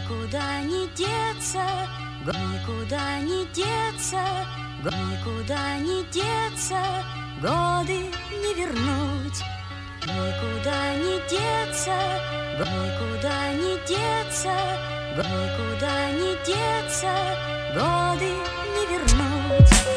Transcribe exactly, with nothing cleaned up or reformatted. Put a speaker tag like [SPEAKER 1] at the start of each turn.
[SPEAKER 1] Никуда не деться, никуда не деться, никуда не деться, годы не вернуть. Никуда не деться, никуда не деться, никуда не деться, годы не вернуть.